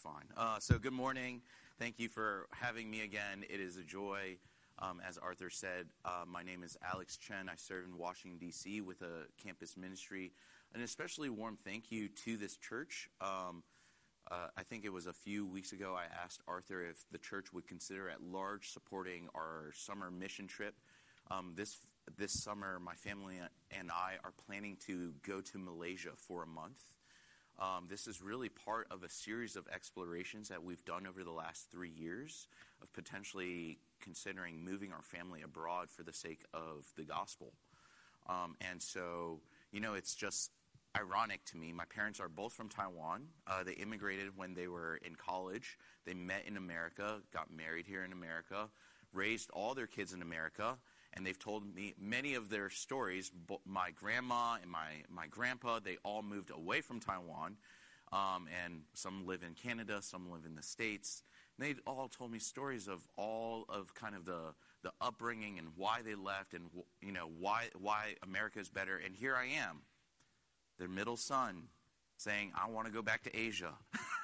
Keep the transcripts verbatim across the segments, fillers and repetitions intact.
fine. Uh, so good morning. Thank you for having me again. It is a joy. Um, as Arthur said, uh, my name is Alex Chen. I serve in Washington, D C with a campus ministry. An especially warm thank you to this church. Um, uh, I think it was a few weeks ago I asked Arthur if the church would consider at large supporting our summer mission trip. Um, this this summer, my family and I are planning to go to Malaysia for a month. Um, this is really part of a series of explorations that we've done over the last three years of potentially considering moving our family abroad for the sake of the gospel. Um, and so, you know, it's just ironic to me. My parents are both from Taiwan. Uh, they immigrated when they were in college. They met in America, got married here in America, raised all their kids in America. And they've told me many of their stories. My grandma and my, my grandpa, they all moved away from Taiwan. Um, and some live in Canada, some live in the States. And they all told me stories of all of kind of the, the upbringing and why they left and, you know, why, why America is better. And here I am, their middle son, saying, I want to go back to Asia.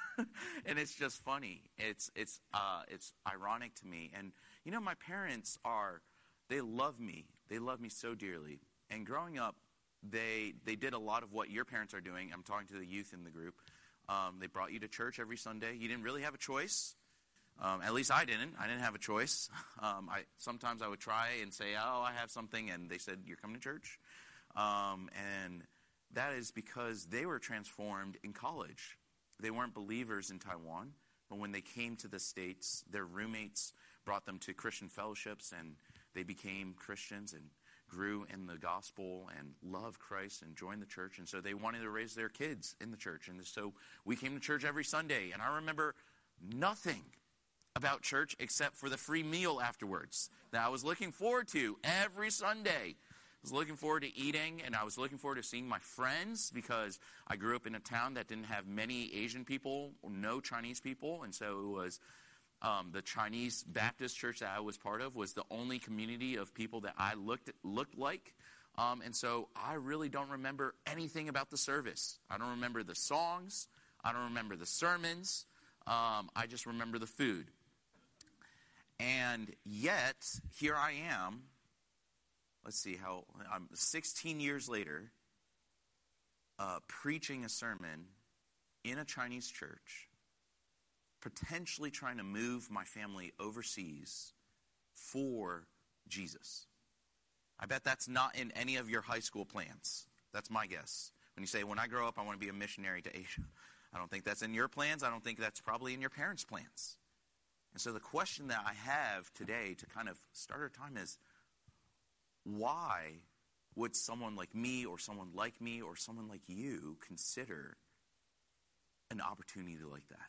And it's just funny. It's, it's, uh, it's ironic to me. And, you know, my parents are... They love me. They love me so dearly. And growing up, they they did a lot of what your parents are doing. I'm talking to the youth in the group. Um, they brought you to church every Sunday. You didn't really have a choice. Um, at least I didn't. I didn't have a choice. Um, I sometimes I would try and say, oh, I have something. And they said, you're coming to church. Um, and that is because they were transformed in college. They weren't believers in Taiwan. But when they came to the States, their roommates brought them to Christian fellowships, and they became Christians and grew in the gospel and loved Christ and joined the church. And so they wanted to raise their kids in the church. And so we came to church every Sunday. And I remember nothing about church except for the free meal afterwards that I was looking forward to every Sunday. I was looking forward to eating, and I was looking forward to seeing my friends because I grew up in a town that didn't have many Asian people or no Chinese people. And so it was... Um, the Chinese Baptist church that I was part of was the only community of people that I looked looked like. Um, and so I really don't remember anything about the service. I don't remember the songs. I don't remember the sermons. Um, I just remember the food. And yet, here I am. Let's see how, I'm sixteen years later, uh, preaching a sermon in a Chinese church, potentially trying to move my family overseas for Jesus. I bet that's not in any of your high school plans. That's my guess. When you say, when I grow up, I want to be a missionary to Asia. I don't think that's in your plans. I don't think that's probably in your parents' plans. And so the question that I have today to kind of start our time is, why would someone like me or someone like me or someone like you consider an opportunity like that?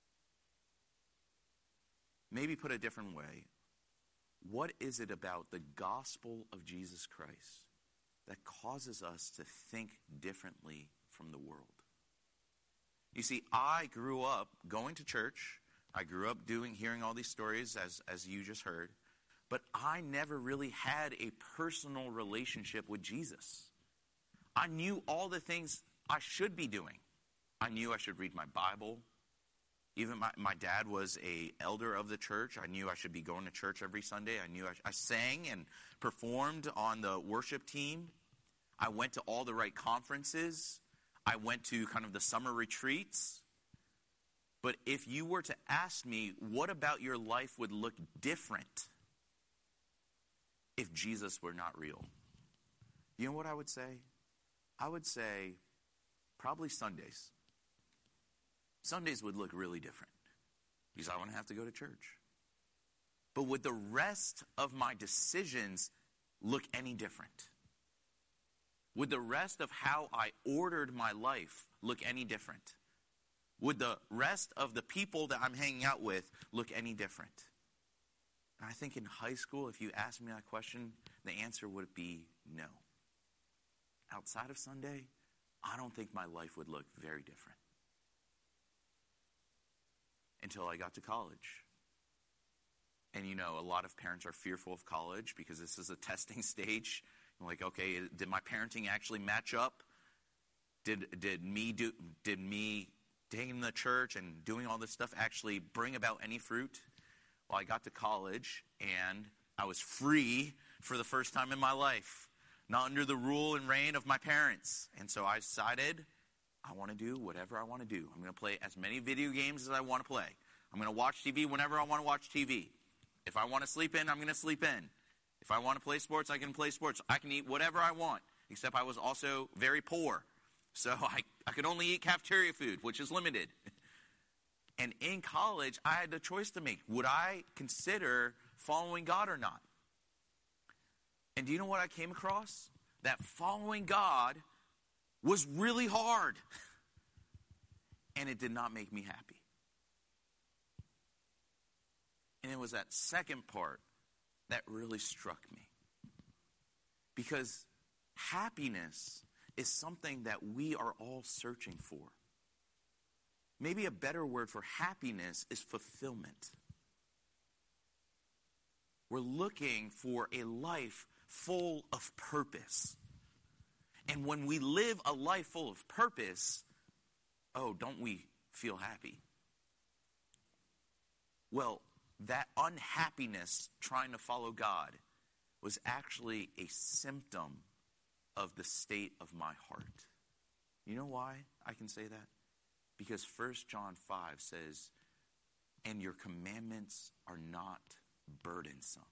Maybe put a different way, what is it about the gospel of Jesus Christ that causes us to think differently from the world? You see, I grew up going to church. I grew up doing, hearing all these stories as, as you just heard. But I never really had a personal relationship with Jesus. I knew all the things I should be doing. I knew I should read my Bible. Even my, my dad was a elder of the church. I knew I should be going to church every Sunday. I knew I, I sang and performed on the worship team. I went to all the right conferences. I went to kind of the summer retreats. But if you were to ask me, what about your life would look different if Jesus were not real? You know what I would say? I would say probably Sundays. Sundays would look really different because I wouldn't have to go to church. But would the rest of my decisions look any different? Would the rest of how I ordered my life look any different? Would the rest of the people that I'm hanging out with look any different? And I think in high school, if you asked me that question, the answer would be no. Outside of Sunday, I don't think my life would look very different. Until I got to college. And you know, a lot of parents are fearful of college because this is a testing stage. Like, okay, did my parenting actually match up? Did did me do did me staying in the church and doing all this stuff actually bring about any fruit? Well, I got to college, and I was free for the first time in my life, not under the rule and reign of my parents. And so I decided I want to do whatever I want to do. I'm going to play as many video games as I want to play. I'm going to watch T V whenever I want to watch T V. If I want to sleep in, I'm going to sleep in. If I want to play sports, I can play sports. I can eat whatever I want, except I was also very poor. So I, I could only eat cafeteria food, which is limited. And in college, I had a choice to make. Would I consider following God or not? And do you know what I came across? That following God was really hard. And it did not make me happy. And it was that second part that really struck me. Because happiness is something that we are all searching for. Maybe a better word for happiness is fulfillment. We're looking for a life full of purpose. And when we live a life full of purpose, oh, don't we feel happy? Well, that unhappiness trying to follow God was actually a symptom of the state of my heart. You know why I can say that? Because First John five says, and your commandments are not burdensome.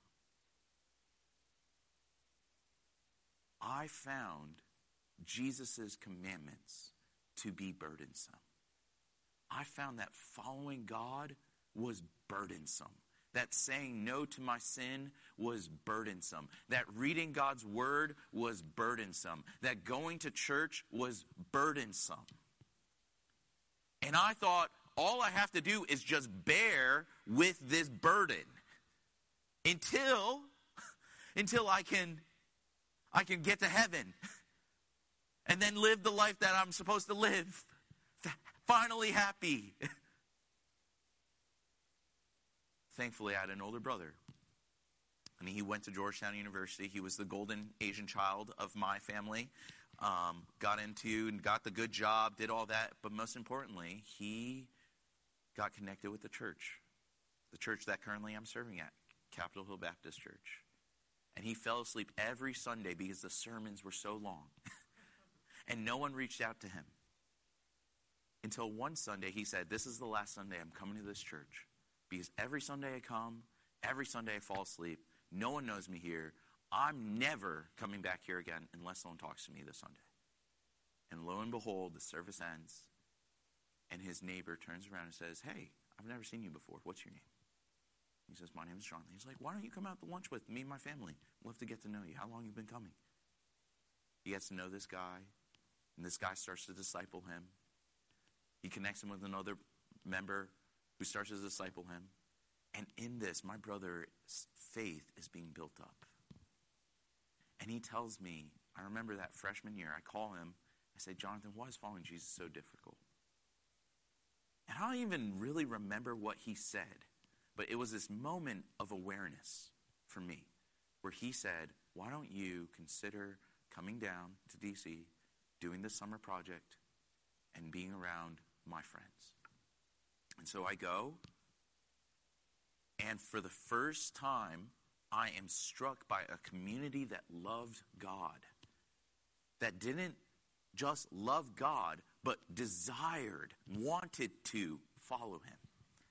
I found Jesus' commandments to be burdensome. I found that following God was burdensome. That saying no to my sin was burdensome. That reading God's word was burdensome. That going to church was burdensome. And I thought, all I have to do is just bear with this burden until, until I can, I can get to heaven and then live the life that I'm supposed to live. Finally happy. Thankfully, I had an older brother. And he went to Georgetown University. He was the golden Asian child of my family. Um, got into and got the good job, did all that. But most importantly, he got connected with the church. The church that currently I'm serving at, Capitol Hill Baptist Church. And he fell asleep every Sunday because the sermons were so long. And no one reached out to him. Until one Sunday, he said, this is the last Sunday I'm coming to this church. Because every Sunday I come, every Sunday I fall asleep. No one knows me here. I'm never coming back here again unless someone talks to me this Sunday. And lo and behold, the service ends. And his neighbor turns around and says, hey, I've never seen you before. What's your name? He says, my name is Jonathan. He's like, why don't you come out to lunch with me and my family? I'd love to get to know you. How long have you been coming? He gets to know this guy. And this guy starts to disciple him. He connects him with another member who starts to disciple him. And in this, my brother's faith is being built up. And he tells me, I remember that freshman year, I call him, I say, Jonathan, why is following Jesus so difficult? And I don't even really remember what he said, but it was this moment of awareness for me, where he said, why don't you consider coming down to D C, doing the summer project, and being around my friends? And so I go, and for the first time, I am struck by a community that loved God, that didn't just love God, but desired, wanted to follow him.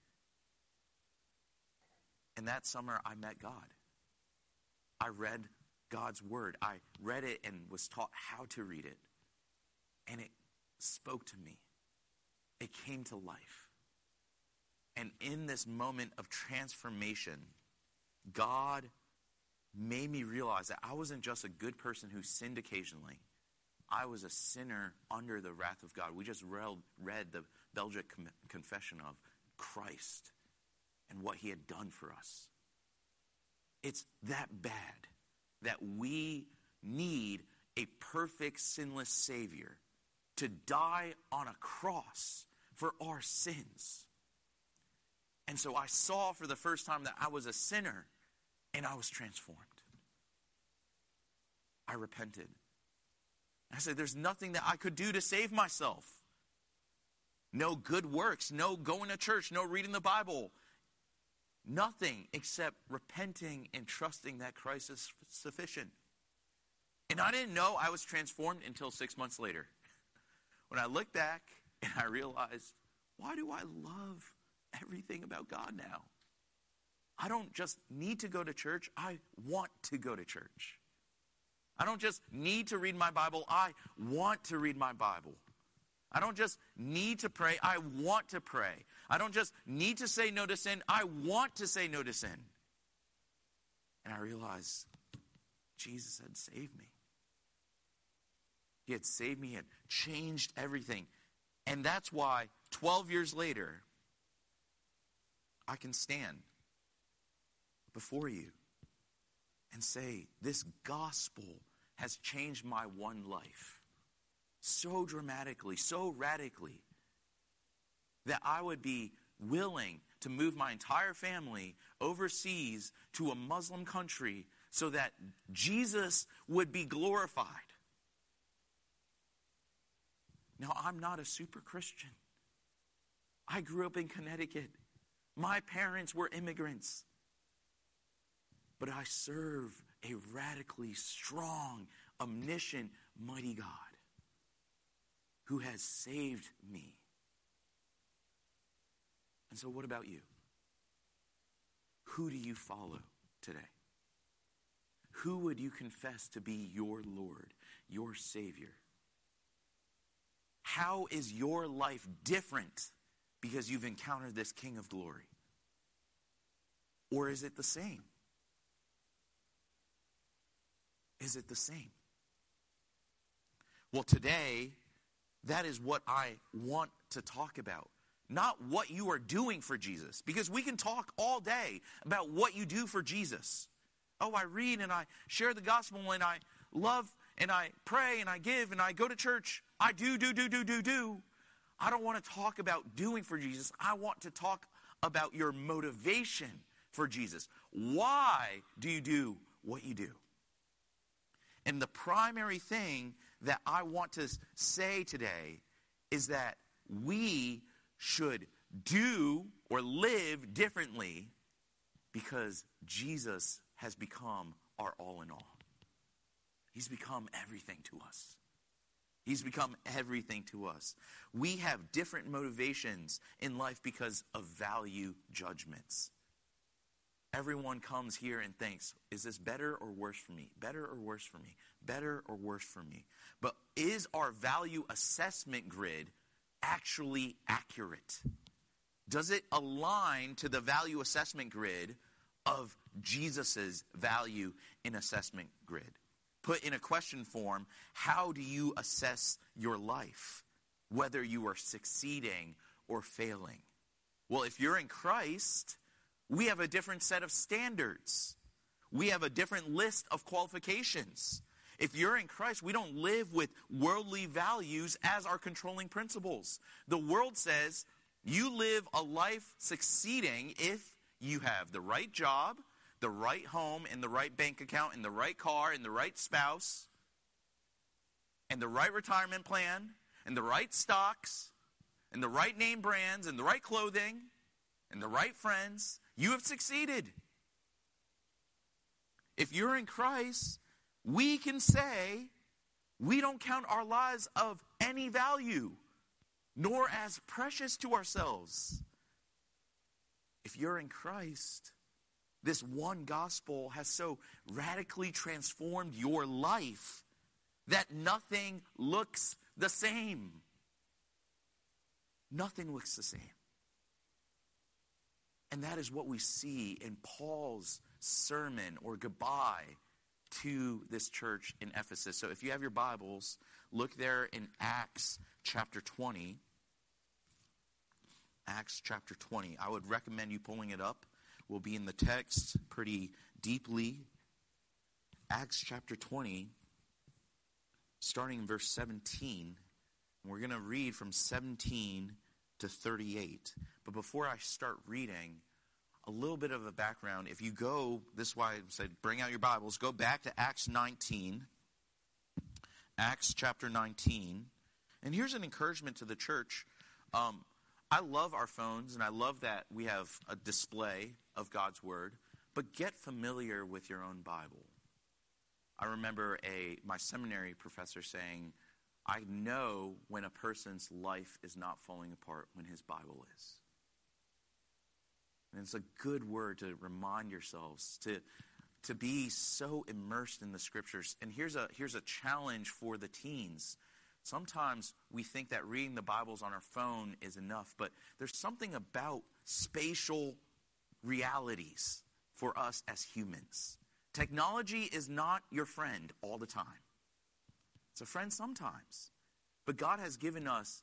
And that summer, I met God. I read God's word. I read it and was taught how to read it. And it spoke to me. It came to life. And in this moment of transformation, God made me realize that I wasn't just a good person who sinned occasionally. I was a sinner under the wrath of God. We just read, read the Belgic Confession of Christ and what he had done for us. It's that bad that we need a perfect, sinless Savior to die on a cross for our sins. And so I saw for the first time that I was a sinner, and I was transformed. I repented. I said, there's nothing that I could do to save myself. no good works, no going to church, no reading the Bible. Nothing except repenting and trusting that Christ is sufficient. And I didn't know I was transformed until six months later. When I look back and I realized, why do I love everything about God now? I don't just need to go to church. I want to go to church. I don't just need to read my Bible. I want to read my Bible. I don't just need to pray. I want to pray. I don't just need to say no to sin. I want to say no to sin. And I realized Jesus had saved me. He had saved me and changed everything. And that's why twelve years later, I can stand before you and say, this gospel has changed my one life so dramatically, so radically, that I would be willing to move my entire family overseas to a Muslim country so that Jesus would be glorified. Now, I'm not a super Christian. I grew up in Connecticut. My parents were immigrants. But I serve a radically strong, omniscient, mighty God who has saved me. And so what about you? Who do you follow today? Who would you confess to be your Lord, your Savior? How is your life different because you've encountered this King of Glory? Or is it the same? Is it the same? Well, today, that is what I want to talk about. Not what you are doing for Jesus. Because we can talk all day about what you do for Jesus. Oh, I read and I share the gospel and I love and I pray and I give and I go to church. I do, do, do, do, do, do. I don't want to talk about doing for Jesus. I want to talk about your motivation for Jesus. Why do you do what you do? And the primary thing that I want to say today is that we should do or live differently because Jesus has become our all in all. He's become everything to us. He's become everything to us. We have different motivations in life because of value judgments. Everyone comes here and thinks, is this better or worse for me? Better or worse for me? Better or worse for me? But is our value assessment grid actually accurate? Does it align to the value assessment grid of Jesus's value in assessment grid? Put in a question form, how do you assess your life? Whether you are succeeding or failing? Well, if you're in Christ, we have a different set of standards. We have a different list of qualifications. If you're in Christ, we don't live with worldly values as our controlling principles. The world says you live a life succeeding if you have the right job, the right home, and the right bank account, and the right car, and the right spouse, and the right retirement plan, and the right stocks, and the right name brands, and the right clothing, and the right friends. You have succeeded. If you're in Christ, we can say we don't count our lives of any value, nor as precious to ourselves. If you're in Christ, this one gospel has so radically transformed your life that nothing looks the same. Nothing looks the same. And that is what we see in Paul's sermon or goodbye to this church in Ephesus. So if you have your Bibles, look there in Acts chapter twenty. Acts chapter twenty. I would recommend you pulling it up. We'll be in the text pretty deeply. Acts chapter twenty, starting in verse seventeen. We're going to read from seventeen to thirty-eight. But before I start reading, a little bit of a background. If you go, this is why I said bring out your Bibles, go back to Acts nineteen. Acts chapter nineteen. And here's an encouragement to the church. Um, I love our phones, and I love that we have a display of God's Word, but get familiar with your own Bible. I remember a my seminary professor saying, I know when a person's life is not falling apart when his Bible is. And it's a good word to remind yourselves, to, to be so immersed in the Scriptures. And here's a, here's a challenge for the teens. Sometimes we think that reading the Bibles on our phone is enough, but there's something about spatial realities for us as humans. Technology is not your friend all the time. It's a friend sometimes. But God has given us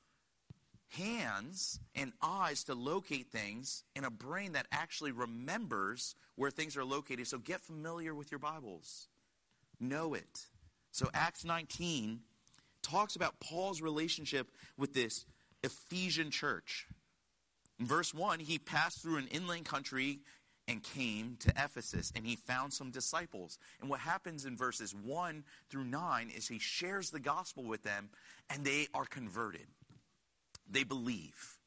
hands and eyes to locate things, and a brain that actually remembers where things are located. So get familiar with your Bibles. Know it. So Acts nineteen talks about Paul's relationship with this Ephesian church. In verse one, he passed through an inland country and came to Ephesus, and he found some disciples. And what happens in verses one through nine is he shares the gospel with them, and they are converted. They believe.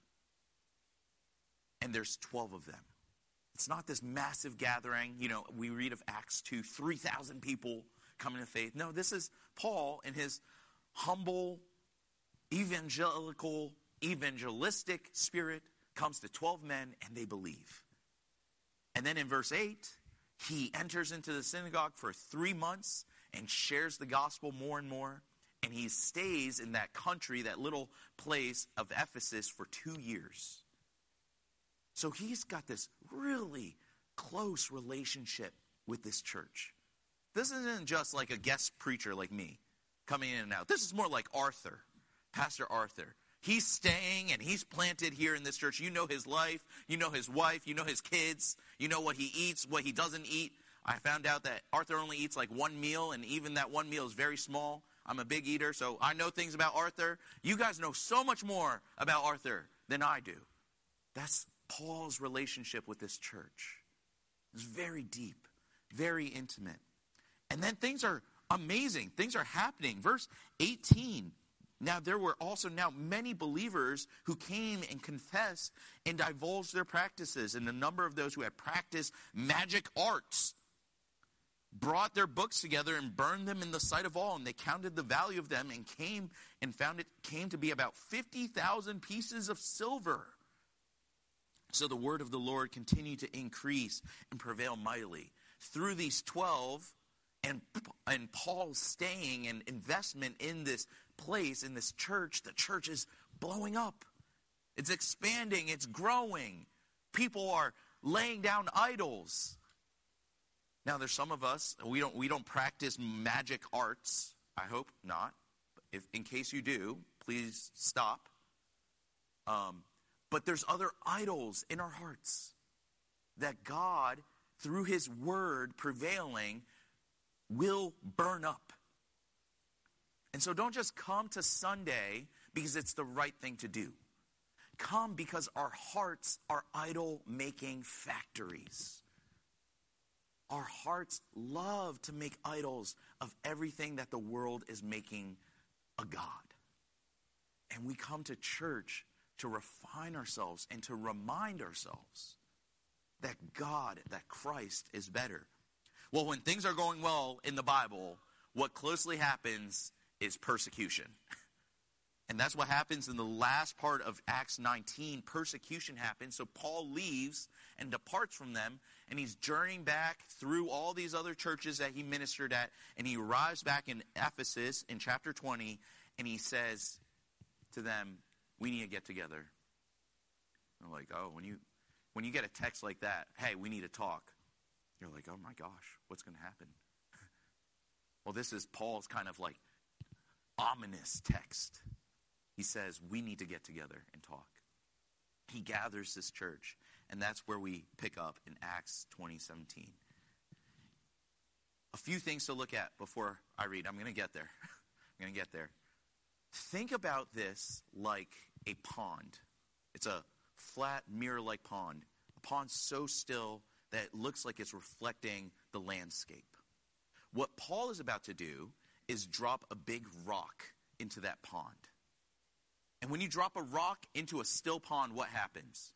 And there's twelve of them. It's not this massive gathering. You know, we read of Acts two, three thousand people coming to faith. No, this is Paul in his humble, evangelical, evangelistic spirit comes to twelve men, and they believe. And then in verse eight, he enters into the synagogue for three months and shares the gospel more and more. And he stays in that country, that little place of Ephesus, for two years. So he's got this really close relationship with this church. This isn't just like a guest preacher like me coming in and out. This is more like Arthur, Pastor Arthur. He's staying and he's planted here in this church. You know his life. You know his wife. You know his kids. You know what he eats, what he doesn't eat. I found out that Arthur only eats like one meal, and even that one meal is very small. I'm a big eater, so I know things about Arthur. You guys know so much more about Arthur than I do. That's Paul's relationship with this church. It's very deep, very intimate. And then things are amazing. Things are happening. Verse eighteen. Now there were also now many believers who came and confessed and divulged their practices. And a number of those who had practiced magic arts brought their books together and burned them in the sight of all. And they counted the value of them and came and found it came to be about fifty thousand pieces of silver. So the word of the Lord continued to increase and prevail mightily. Through these twelve and, and Paul's staying and investment in this place, in this church, the church is blowing up. It's expanding. It's growing. People are laying down idols. Now, there's some of us, we don't we don't practice magic arts. I hope not. If, in case you do, please stop. Um, but there's other idols in our hearts that God, through his word prevailing, will burn up. And so don't just come to Sunday because it's the right thing to do. Come because our hearts are idol-making factories. Our hearts love to make idols of everything that the world is making a god. And we come to church to refine ourselves and to remind ourselves that God, that Christ is better. Well, when things are going well in the Bible, what closely happens is persecution. And that's what happens in the last part of Acts nineteen. Persecution happens. So Paul leaves and departs from them. And he's journeying back through all these other churches that he ministered at. And he arrives back in Ephesus in chapter twenty. And he says to them, we need to get together. And they're like, oh, when you, when you get a text like that, hey, we need to talk. You're like, oh my gosh, what's going to happen? Well, this is Paul's kind of like ominous text. He says, we need to get together and talk. He gathers this church, and that's where we pick up in Acts twenty seventeen. A few things to look at before I read. I'm going to get there. I'm going to get there. Think about this like a pond. It's a flat, mirror-like pond. A pond so still that it looks like it's reflecting the landscape. What Paul is about to do is drop a big rock into that pond. And when you drop a rock into a still pond, what happens?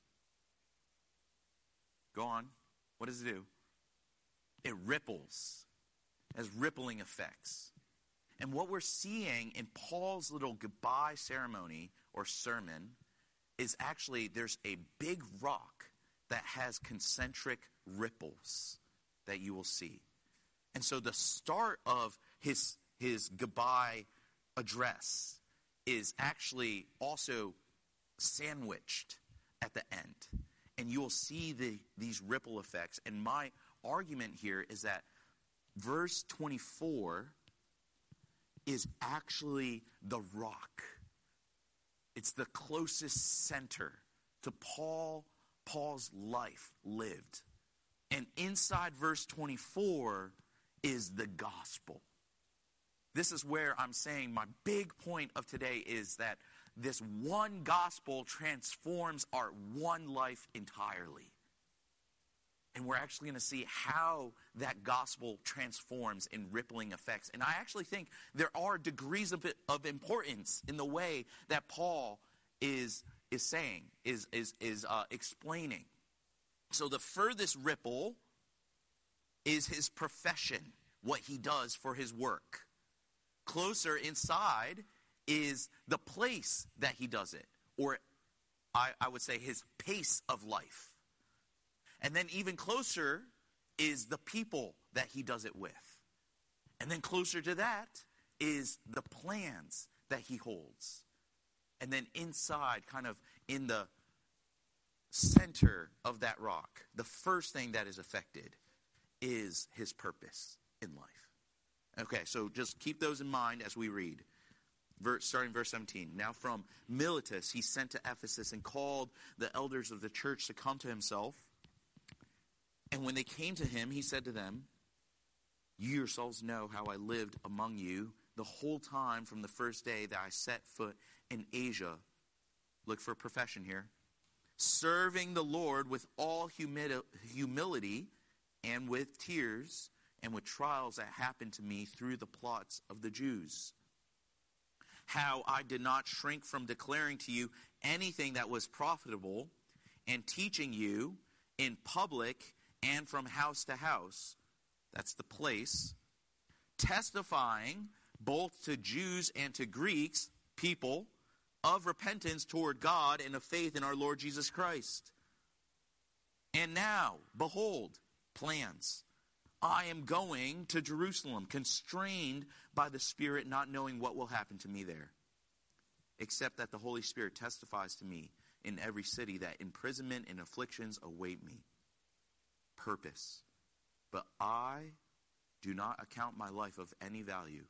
Go on. What does it do? It ripples. It has rippling effects. And what we're seeing in Paul's little goodbye ceremony or sermon is actually there's a big rock that has concentric ripples that you will see. And so the start of his his goodbye address is actually also sandwiched at the end. And you will see the these ripple effects. And my argument here is that verse twenty-four is actually the rock. It's the closest center to Paul, Paul's life lived. And inside verse twenty-four is the gospel. This is where I'm saying my big point of today is that this one gospel transforms our one life entirely. And we're actually going to see how that gospel transforms in rippling effects. And I actually think there are degrees of, of importance in the way that Paul is is saying, is is is uh, explaining. So the furthest ripple is his profession, what he does for his work. Closer inside is the place that he does it, or I, I would say his pace of life. And then even closer is the people that he does it with. And then closer to that is the plans that he holds. And then inside, kind of in the center of that rock, the first thing that is affected is his purpose in life. Okay, so just keep those in mind as we read. Verse, starting verse seventeen. Now from Miletus he sent to Ephesus and called the elders of the church to come to himself. And when they came to him, he said to them, you yourselves know how I lived among you the whole time from the first day that I set foot in Asia. Look for a profession here. Serving the Lord with all humi- humility and with tears and with trials that happened to me through the plots of the Jews. How I did not shrink from declaring to you anything that was profitable and teaching you in public and from house to house, that's the place, testifying both to Jews and to Greeks, people, of repentance toward God and of faith in our Lord Jesus Christ. And now, behold, plans. I am going to Jerusalem, constrained by the Spirit, not knowing what will happen to me there, except that the Holy Spirit testifies to me in every city that imprisonment and afflictions await me. Purpose. But I do not account my life of any value,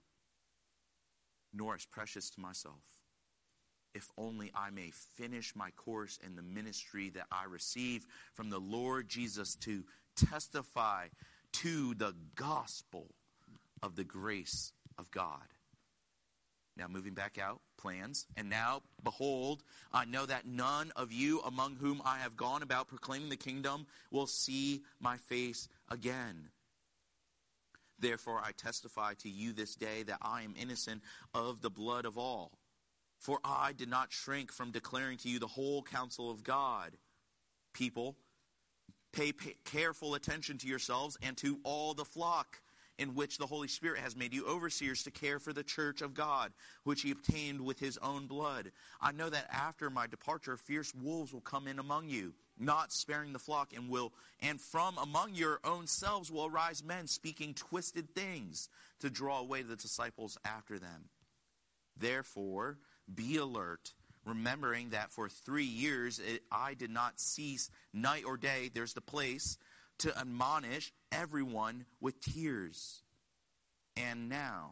nor as precious to myself, if only I may finish my course in the ministry that I received from the Lord Jesus to testify to the gospel of the grace of God. Now moving back out, plans. And now, behold, I know that none of you among whom I have gone about proclaiming the kingdom will see my face again. Therefore I testify to you this day that I am innocent of the blood of all. For I did not shrink from declaring to you the whole counsel of God. People, pay, pay careful attention to yourselves and to all the flock in which the Holy Spirit has made you overseers to care for the church of God, which he obtained with his own blood. I know that after my departure, fierce wolves will come in among you, not sparing the flock, and will, and from among your own selves will arise men speaking twisted things to draw away the disciples after them. Therefore, be alert, remembering that for three years it, I did not cease night or day, there's the place, to admonish everyone with tears. And now,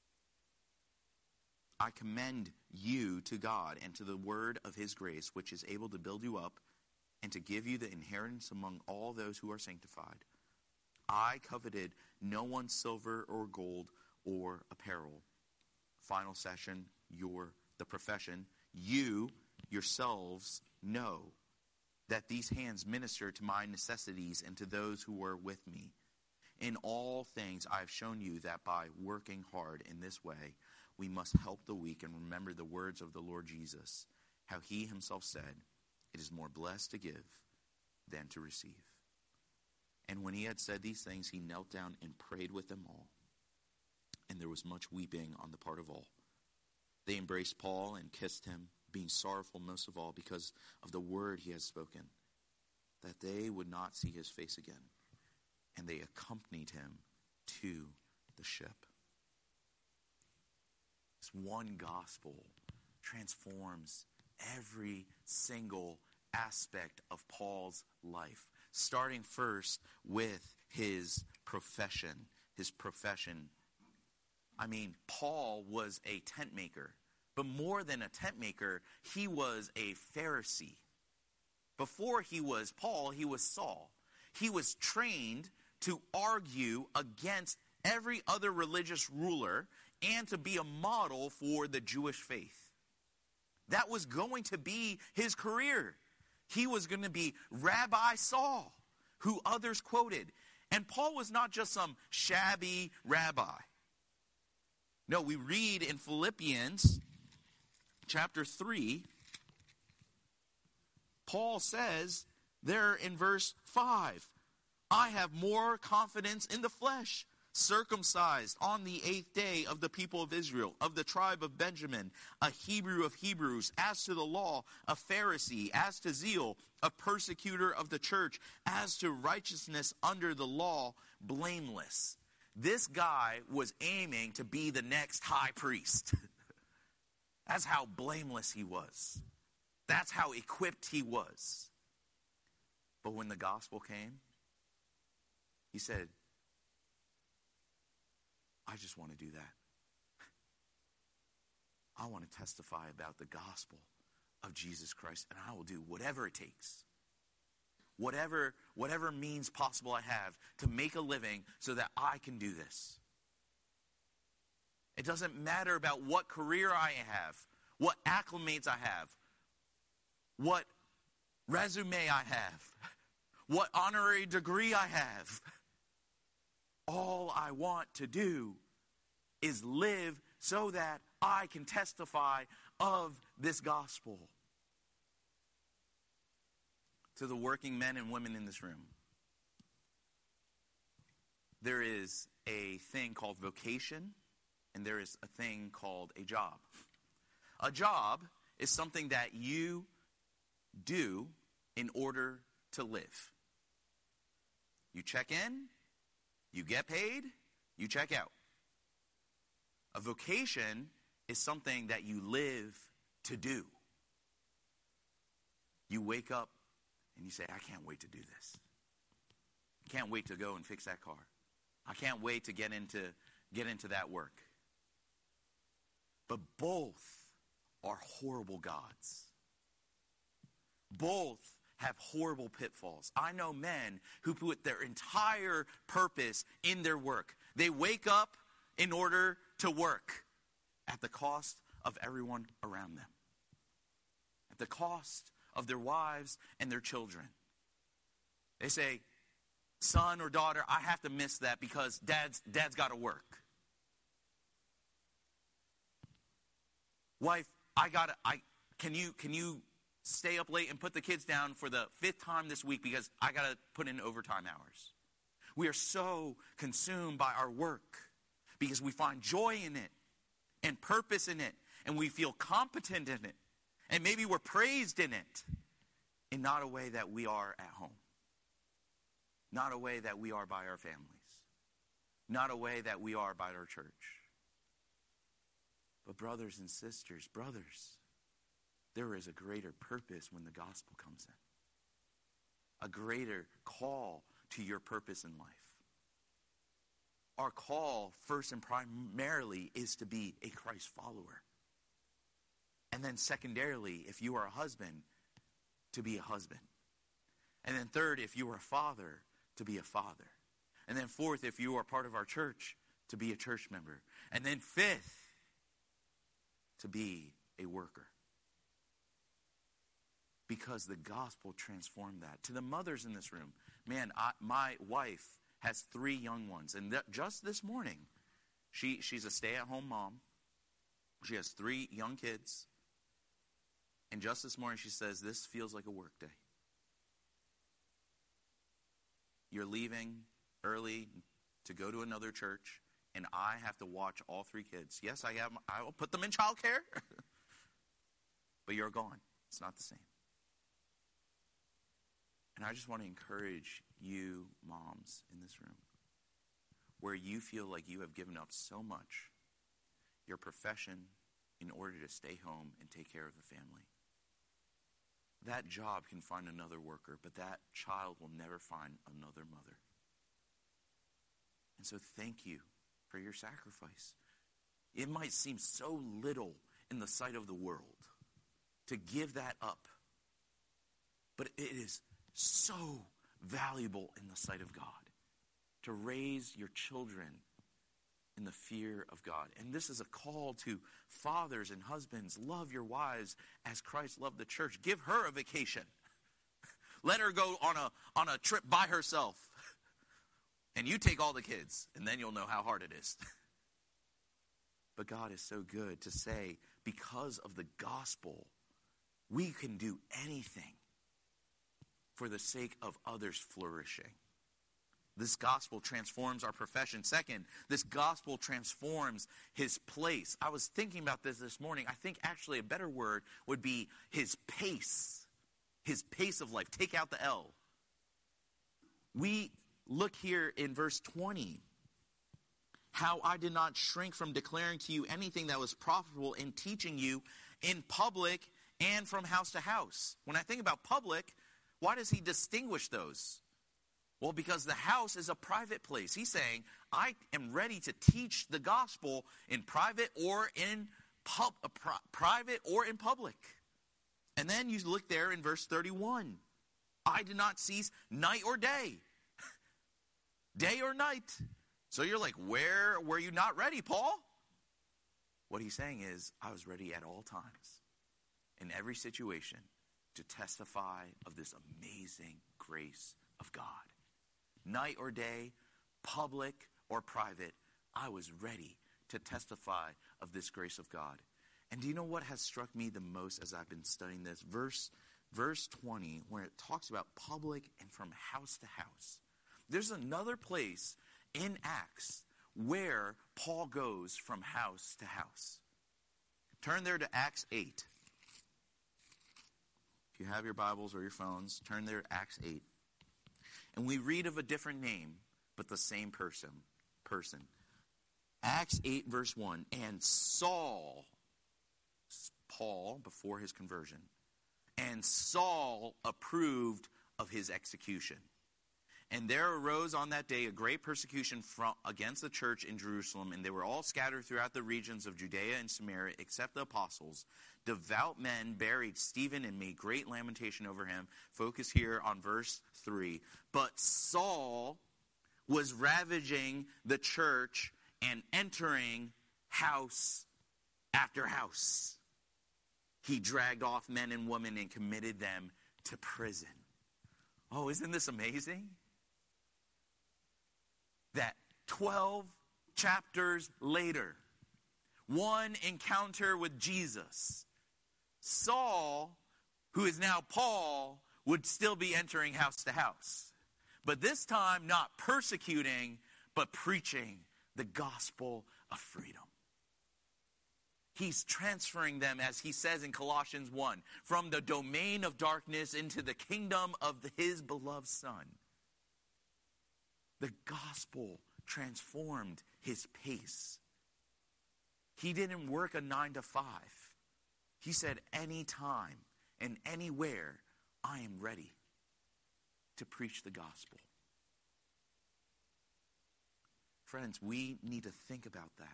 I commend you to God and to the word of his grace, which is able to build you up and to give you the inheritance among all those who are sanctified. I coveted no one's silver or gold or apparel. Final session, your the profession. You yourselves know that these hands minister to my necessities and to those who were with me. In all things I have shown you that by working hard in this way, we must help the weak and remember the words of the Lord Jesus. how he himself said, "It is more blessed to give than to receive." And when he had said these things, he knelt down and prayed with them all. And there was much weeping on the part of all. They embraced Paul and kissed him, being sorrowful most of all because of the word he had spoken, that they would not see his face again. And they accompanied him to the ship. This one gospel transforms every single aspect of Paul's life, starting first with his profession. His profession. I mean, Paul was a tent maker, but more than a tent maker, he was a Pharisee. Before he was Paul, he was Saul. He was trained to argue against every other religious ruler and to be a model for the Jewish faith. That was going to be his career. He was going to be Rabbi Saul, who others quoted. And Paul was not just some shabby rabbi. No, we read in Philippians chapter three, Paul says there in verse five, "I have more confidence in the flesh, circumcised on the eighth day of the people of Israel, of the tribe of Benjamin, a Hebrew of Hebrews, as to the law, a Pharisee, as to zeal, a persecutor of the church, as to righteousness under the law, blameless." This guy was aiming to be the next high priest. That's how blameless he was. That's how equipped he was. But when the gospel came, he said, "I just want to do that. I want to testify about the gospel of Jesus Christ, and I will do whatever it takes. Whatever, whatever means possible I have to make a living so that I can do this. It doesn't matter about what career I have, what acclimates I have, what resume I have, what honorary degree I have. All I want to do is live so that I can testify of this gospel." To the working men and women in this room, there is a thing called vocation, and there is a thing called a job. A job is something that you do in order to live. You check in, you get paid, you check out. A vocation is something that you live to do. You wake up and you say, "I can't wait to do this. I can't wait to go and fix that car. I can't wait to get into get into that work." But both are horrible gods. Both have horrible pitfalls. I know men who put their entire purpose in their work. They wake up in order to work at the cost of everyone around them, at the cost of their wives and their children. They say, "Son or daughter, I have to miss that because dad's dad's got to work. Wife, I got to I can you can you stay up late and put the kids down for the fifth time this week because I got to put in overtime hours." We are so consumed by our work because we find joy in it and purpose in it, and we feel competent in it. And maybe we're praised in it, in not a way that we are at home. Not a way that we are by our families. Not a way that we are by our church. But brothers and sisters, brothers, there is a greater purpose when the gospel comes in. A greater call to your purpose in life. Our call, first and primarily, is to be a Christ follower. And then secondarily, if you are a husband, to be a husband. And then third, if you are a father, to be a father. And then fourth, if you are part of our church, to be a church member. And then fifth, to be a worker. Because the gospel transformed that. To the mothers in this room, man, I, my wife has three young ones. And th- just this morning, she she's a stay-at-home mom. She has three young kids. And just this morning, she says, this feels like a work day. You're leaving early to go to another church, and I have to watch all three kids. Yes, I have. I will put them in childcare, but you're gone. It's not the same. And I just want to encourage you, moms, in this room, where you feel like you have given up so much, your profession, in order to stay home and take care of the family. That job can find another worker, but that child will never find another mother. And so thank you for your sacrifice. It might seem so little in the sight of the world to give that up, but it is so valuable in the sight of God to raise your children in the fear of God. And this is a call to fathers and husbands. Love your wives as Christ loved the church. Give her a vacation. Let her go on a on a trip by herself. And you take all the kids, and then you'll know how hard it is. But God is so good to say, because of the gospel, we can do anything for the sake of others flourishing. This gospel transforms our profession. Second, this gospel transforms his place. I was thinking about this this morning. I think actually a better word would be his pace. His pace of life. Take out the L. We look here in verse twenty. How I did not shrink from declaring to you anything that was profitable in teaching you in public and from house to house. When I think about public, why does he distinguish those? Well, because the house is a private place. He's saying, I am ready to teach the gospel in private or in pub, uh, pri- private or in public. And then you look there in verse thirty-one. I did not cease night or day. Day or night. So you're like, where were you not ready, Paul? What he's saying is, I was ready at all times, in every situation, to testify of this amazing grace of God. Night or day, public or private, I was ready to testify of this grace of God. And do you know what has struck me the most as I've been studying this? Verse, verse twenty, where it talks about public and from house to house. There's another place in Acts where Paul goes from house to house. Turn there to Acts eight. If you have your Bibles or your phones, turn there to Acts eight. And we read of a different name, but the same person. person. Acts eight, verse one. And Saul, Paul, before his conversion, and Saul approved of his execution. And there arose on that day a great persecution from, against the church in Jerusalem, and they were all scattered throughout the regions of Judea and Samaria, except the apostles. Devout men buried Stephen and made great lamentation over him. Focus here on verse three. But Saul was ravaging the church and entering house after house. He dragged off men and women and committed them to prison. Oh, isn't this amazing? That twelve chapters later, one encounter with Jesus, Saul, who is now Paul, would still be entering house to house. But this time not persecuting, but preaching the gospel of freedom. He's transferring them, as he says in Colossians one, from the domain of darkness into the kingdom of his beloved Son. The gospel transformed his pace. He didn't work a nine to five. He said, anytime and anywhere, I am ready to preach the gospel. Friends, we need to think about that.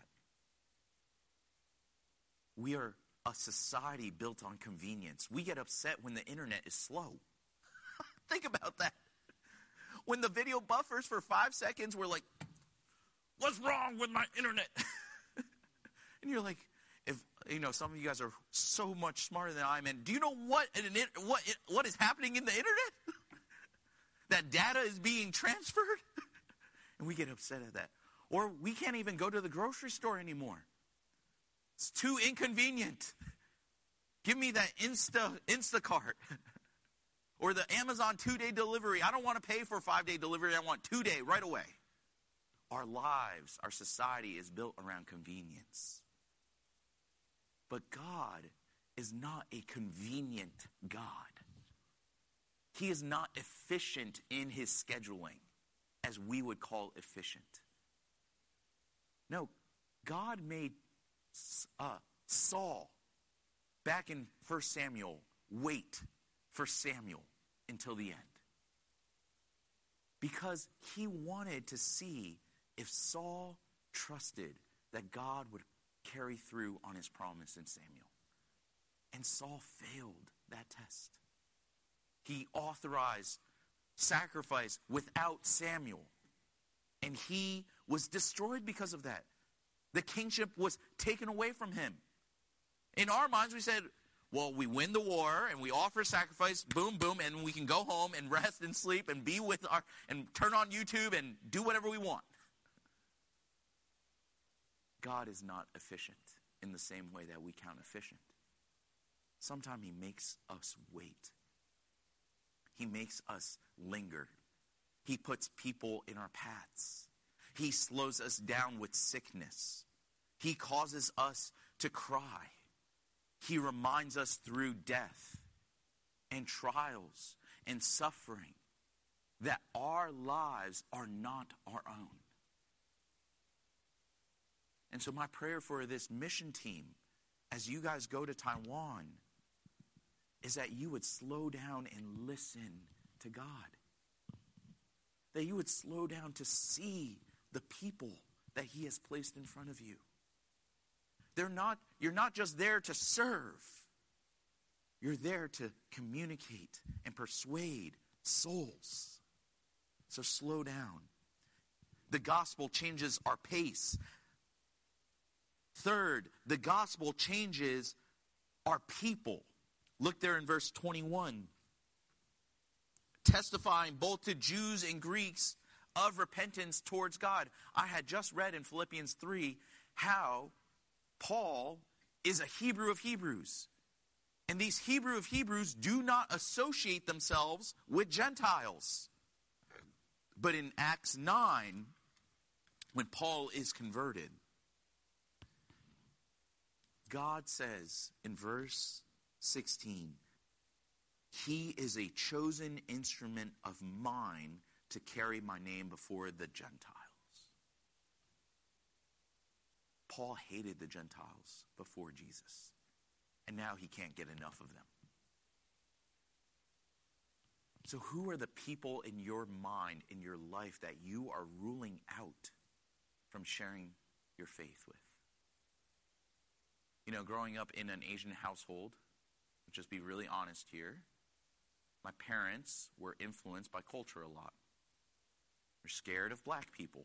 We are a society built on convenience. We get upset when the internet is slow. Think about that. When the video buffers for five seconds, we're like, what's wrong with my internet? And you're like, if you know, some of you guys are so much smarter than I am. And do you know what what what is happening in the internet? That data is being transferred, and we get upset at that. Or we can't even go to the grocery store anymore. It's too inconvenient. Give me that Insta Instacart or the Amazon two-day delivery. I don't want to pay for five-day delivery. I want two-day right away. Our lives, our society is built around convenience. But God is not a convenient God. He is not efficient in his scheduling, as we would call efficient. No, God made uh, Saul, back in First Samuel, wait for Samuel until the end. Because he wanted to see if Saul trusted that God would carry through on his promise in Samuel. And Saul failed that test. He authorized sacrifice without Samuel. And he was destroyed because of that. The kingship was taken away from him. In our minds, we said, well, we win the war and we offer sacrifice, boom, boom, and we can go home and rest and sleep and be with our, and turn on YouTube and do whatever we want. God is not efficient in the same way that we count efficient. Sometimes he makes us wait. He makes us linger. He puts people in our paths. He slows us down with sickness. He causes us to cry. He reminds us through death and trials and suffering that our lives are not our own. And so my prayer for this mission team, as you guys go to Taiwan, is that you would slow down and listen to God. That you would slow down to see the people that he has placed in front of you. They're not, you're not just there to serve. You're there to communicate and persuade souls. So slow down. The gospel changes our pace. Third, the gospel changes our people. Look there in verse twenty-one. Testifying both to Jews and Greeks of repentance towards God. I had just read in Philippians three how Paul is a Hebrew of Hebrews. And these Hebrew of Hebrews do not associate themselves with Gentiles. But in Acts nine, when Paul is converted, God says in verse sixteen, he is a chosen instrument of mine to carry my name before the Gentiles. Paul hated the Gentiles before Jesus, and now he can't get enough of them. So who are the people in your mind, in your life, that you are ruling out from sharing your faith with? You know, growing up in an Asian household, I'll just be really honest here, my parents were influenced by culture a lot. They're scared of black people.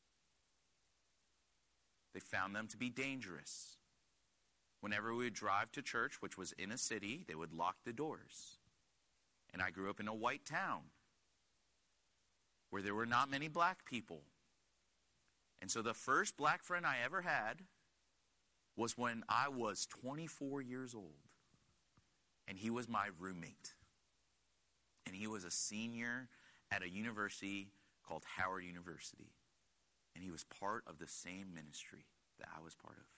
They found them to be dangerous. Whenever we would drive to church, which was in a city, they would lock the doors. And I grew up in a white town where there were not many black people. And so the first black friend I ever had was when I was twenty-four years old. And he was my roommate. And he was a senior at a university called Howard University. And he was part of the same ministry that I was part of.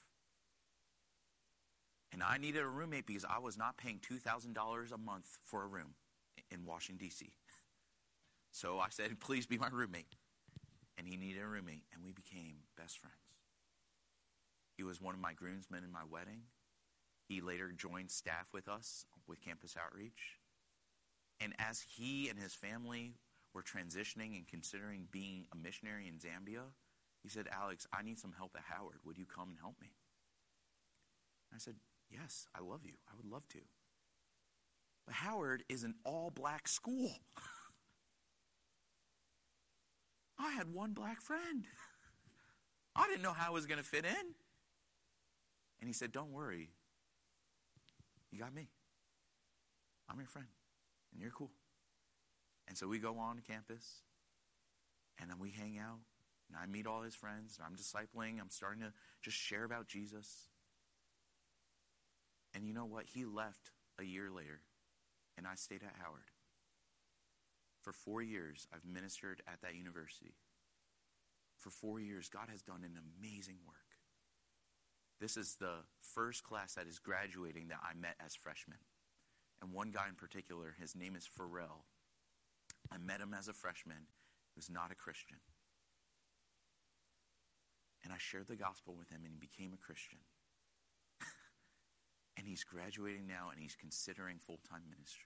And I needed a roommate because I was not paying two thousand dollars a month for a room in Washington, D C So I said, please be my roommate. And he needed a roommate, and we became best friends. He was one of my groomsmen in my wedding. He later joined staff with us with Campus Outreach. And as he and his family were transitioning and considering being a missionary in Zambia, he said, Alex, I need some help at Howard. Would you come and help me? I said, yes, I love you. I would love to. But Howard is an all-black school. I had one black friend. I didn't know how I was going to fit in. And he said, don't worry. You got me. I'm your friend. And you're cool. And so we go on campus. And then we hang out. And I meet all his friends. I'm discipling. I'm starting to just share about Jesus. And you know what? He left a year later, and I stayed at Howard. For four years, I've ministered at that university. For four years, God has done an amazing work. This is the first class that is graduating that I met as freshmen. And one guy in particular, his name is Pharrell. I met him as a freshman. He was not a Christian. And I shared the gospel with him, and he became a Christian. And he's graduating now, and he's considering full-time ministry.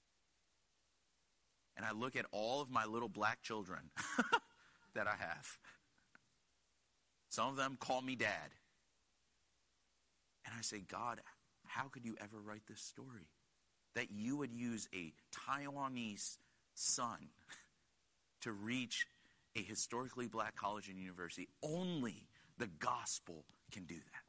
And I look at all of my little black children that I have. Some of them call me dad. And I say, God, how could you ever write this story? That you would use a Taiwanese son to reach a historically black college and university. Only the gospel can do that.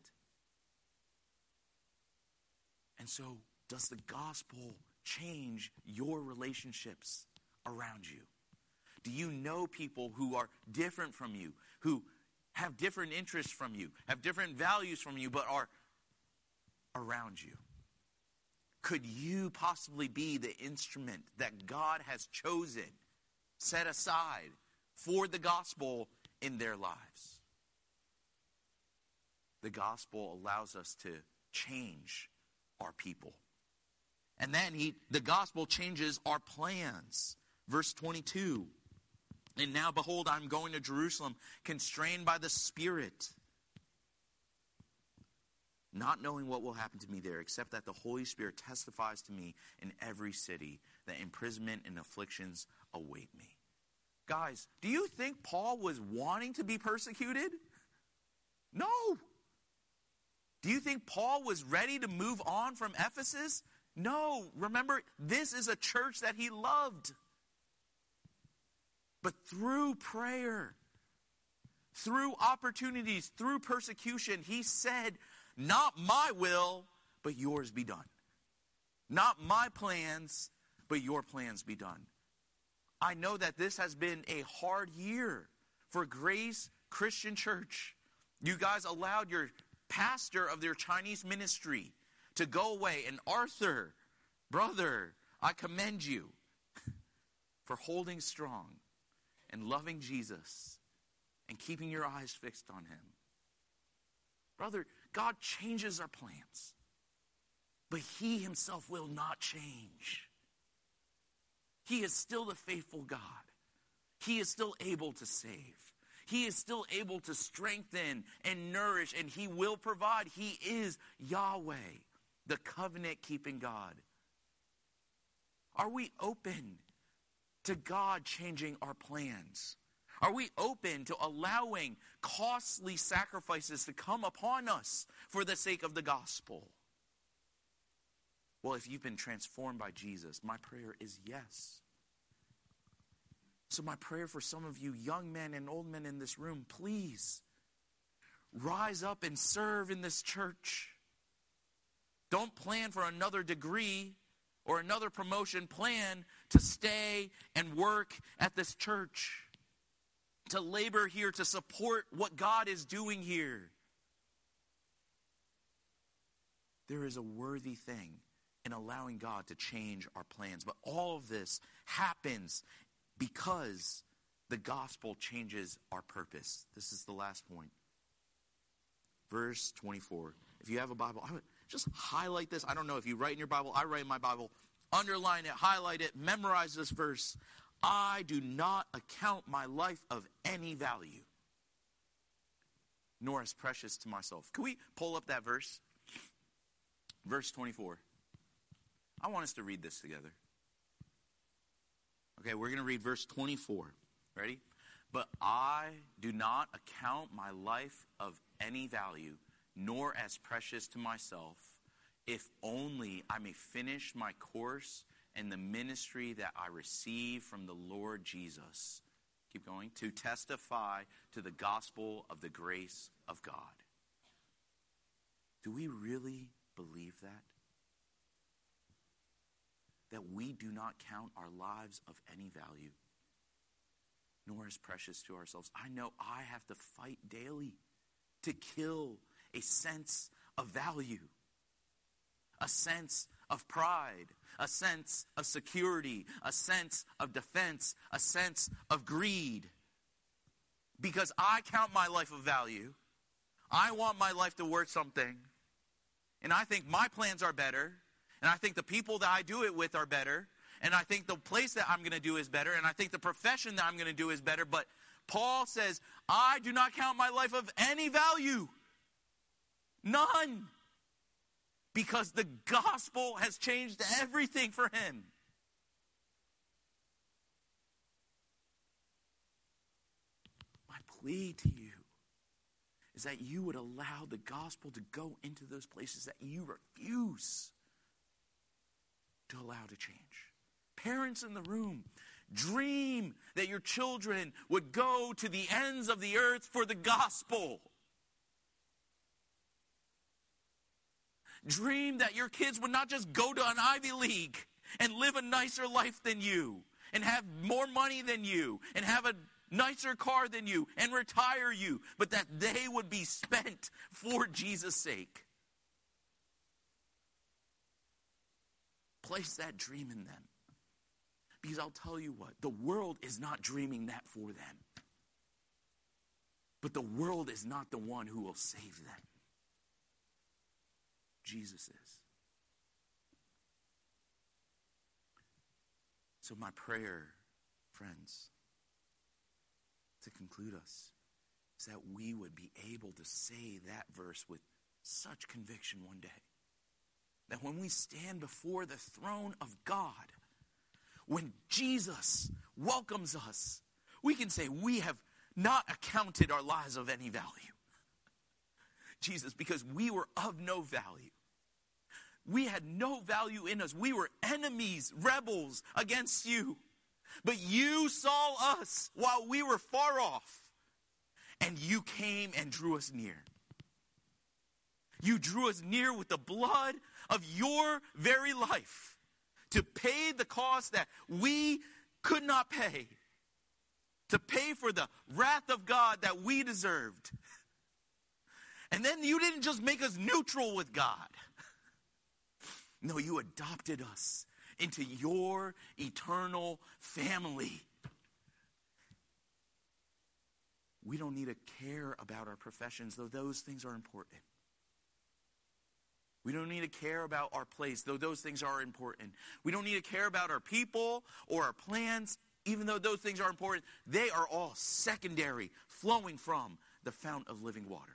And so, does the gospel change your relationships around you? Do you know people who are different from you, who have different interests from you, have different values from you, but are around you? Could you possibly be the instrument that God has chosen, set aside for the gospel in their lives? The gospel allows us to change our people. And then he, the gospel changes our plans. Verse twenty-two. And now, behold, I'm going to Jerusalem, constrained by the Spirit, not knowing what will happen to me there, except that the Holy Spirit testifies to me in every city that imprisonment and afflictions await me. Guys, do you think Paul was wanting to be persecuted? No. Do you think Paul was ready to move on from Ephesus? No. Remember, this is a church that he loved. But through prayer, through opportunities, through persecution, he said, not my will, but yours be done. Not my plans, but your plans be done. I know that this has been a hard year for Grace Christian Church. You guys allowed your pastor of their Chinese ministry to go away. And Arthur, brother, I commend you for holding strong and loving Jesus and keeping your eyes fixed on him. Brother, God changes our plans, but he himself will not change. He is still the faithful God. He is still able to save. He is still able to strengthen and nourish, and he will provide. He is Yahweh, the covenant-keeping God. Are we open to God changing our plans? Are we open to allowing costly sacrifices to come upon us for the sake of the gospel? Well, if you've been transformed by Jesus, my prayer is yes. So my prayer for some of you young men and old men in this room, please rise up and serve in this church. Don't plan for another degree or another promotion. Plan to stay and work at this church, to labor here, to support what God is doing here. There is a worthy thing in allowing God to change our plans. But all of this happens because the gospel changes our purpose. This is the last point. Verse twenty-four. If you have a Bible, I would just highlight this. I don't know if you write in your Bible. I write in my Bible. Underline it, highlight it, memorize this verse. I do not account my life of any value, nor as precious to myself. Can we pull up that verse? Verse twenty-four. I want us to read this together. Okay, we're going to read verse twenty-four. Ready? But I do not account my life of any value, nor as precious to myself, if only I may finish my course and the ministry that I receive from the Lord Jesus. Keep going. To testify to the gospel of the grace of God. Do we really believe that? That we do not count our lives of any value, nor as precious to ourselves. I know I have to fight daily to kill a sense of value. a sense of pride, a sense of security, a sense of defense, a sense of greed. Because I count my life of value. I want my life to worth something. And I think my plans are better. And I think the people that I do it with are better. And I think the place that I'm going to do is better. And I think the profession that I'm going to do is better. But Paul says, I do not count my life of any value. None. Because the gospel has changed everything for him. My plea to you is that you would allow the gospel to go into those places that you refuse to allow to change. Parents in the room, dream that your children would go to the ends of the earth for the gospel. Dream that your kids would not just go to an Ivy League and live a nicer life than you, and have more money than you, and have a nicer car than you, and retire you, but that they would be spent for Jesus' sake. Place that dream in them. Because I'll tell you what, the world is not dreaming that for them. But the world is not the one who will save them. Jesus is. So my prayer, friends, to conclude us, is that we would be able to say that verse with such conviction one day. That when we stand before the throne of God, when Jesus welcomes us, we can say we have not accounted our lives of any value. Jesus, because we were of no value. We had no value in us. We were enemies, rebels against you. But you saw us while we were far off. And you came and drew us near. You drew us near with the blood of your very life to pay the cost that we could not pay. To pay for the wrath of God that we deserved. And then you didn't just make us neutral with God. No, you adopted us into your eternal family. We don't need to care about our professions, though those things are important. We don't need to care about our place, though those things are important. We don't need to care about our people or our plans, even though those things are important. They are all secondary, flowing from the fount of living waters.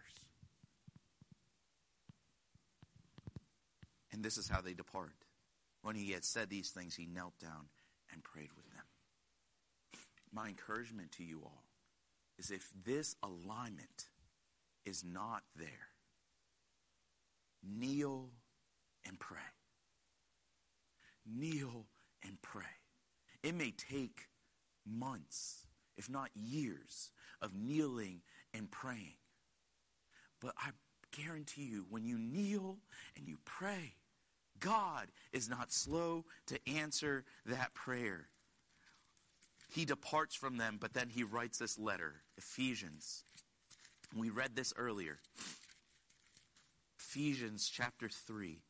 And this is how they depart. When he had said these things, he knelt down and prayed with them. My encouragement to you all is, if this alignment is not there, kneel and pray. Kneel and pray. It may take months, if not years, of kneeling and praying. But I guarantee you, when you kneel and you pray, God is not slow to answer that prayer. He departs from them, but then he writes this letter, Ephesians. We read this earlier. Ephesians chapter three.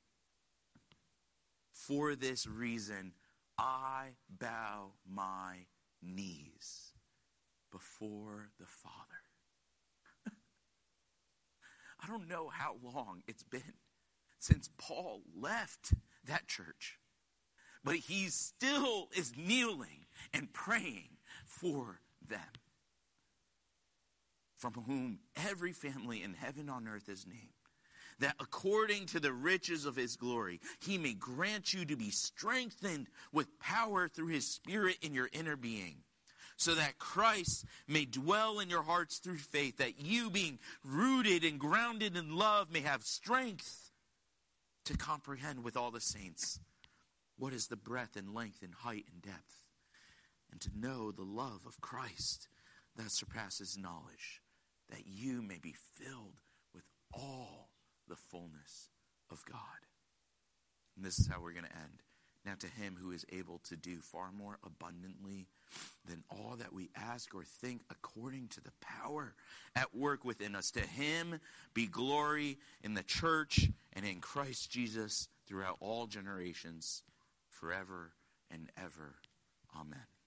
For this reason, I bow my knees before the Father. I don't know how long it's been since Paul left that church, but he still is kneeling and praying for them, from whom every family in heaven on earth is named, that according to the riches of his glory, he may grant you to be strengthened with power through his Spirit in your inner being, so that Christ may dwell in your hearts through faith, that you, being rooted and grounded in love, may have strength to comprehend with all the saints what is the breadth and length and height and depth, and to know the love of Christ that surpasses knowledge, that you may be filled with all the fullness of God. And this is how we're going to end. Now to him who is able to do far more abundantly than all that we ask or think, according to the power at work within us, to him be glory in the church and in Christ Jesus throughout all generations, forever and ever. Amen.